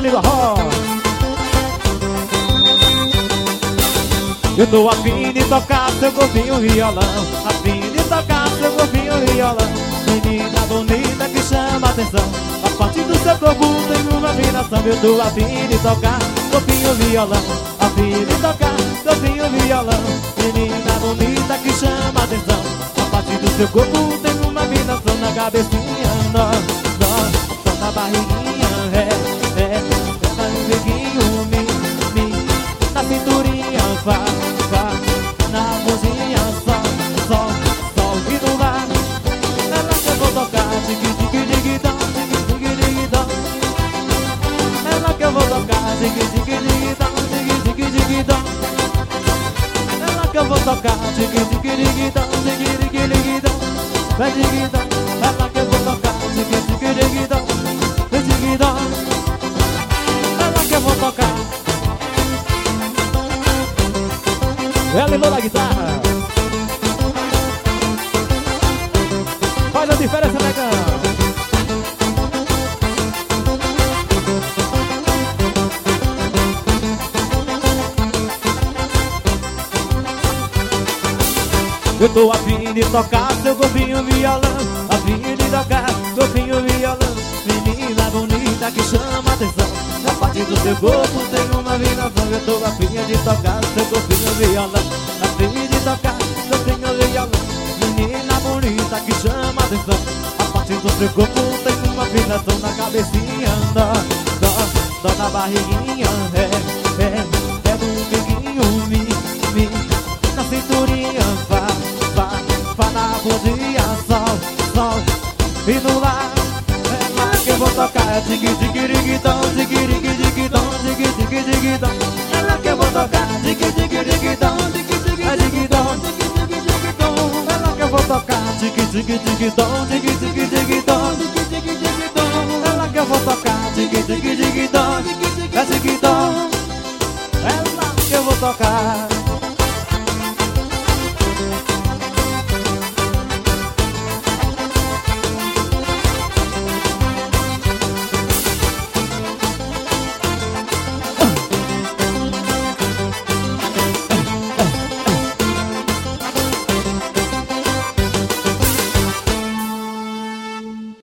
Toninho Arroz. Eu tô afim de tocar seu corpinho violão, afim de tocar seu corpinho violão. Menina bonita que chama atenção, a parte do seu corpo tem uma vibração. Eu tô afim de tocar corpinho violão, afim de tocar corpinho violão. Menina bonita que chama atenção, a parte do seu corpo tem uma vibração. Na cabecinha, nó na barriguinha, na umbeguinho, na cinturinha, vá, na mãozinha, sol, e no ar. Ela que eu vou tocar, dig-dig-dig-dão, dig-dig-dig-dão. Ela que eu vou tocar, dig-dig-dig-dão, dig-dig-dig-dão. Ela que eu vou tocar, dig-dig-dig-dão, dig-dig-dig-dão. Vai dig-dão, ela que eu vou tocar, dig-dig-dig-dão, dig-dig-dão. Ela que eu vou tocar. Ela levou na guitarra. Faz a diferença, negão. Eu tô afim de tocar seu corpinho violão, afim de tocar corpinho violão. Menina bonita que chama atenção, na parte do seu corpo tem uma vibração. Eu tô afim de tocar seu corpinho violão, afim de tocar corpinho violão. Menina bonita que chama atenção, a parte do seu corpo tem uma vibração. Na cabecinha, dó na barriguinha, no umbeguinho, na cinturinha, vá na bundinha, sol, e no lar. Ela que eu vou tocar, dig-dig-dig-dão, dig-dig-dig-dão, dig-dig-dig-dão. Ela que eu vou tocar, dig-dig-dig-dão, dig-dig-dig-dão. Ela que eu vou tocar, dig-dig-dig-dão, dig-dig-dig-dão.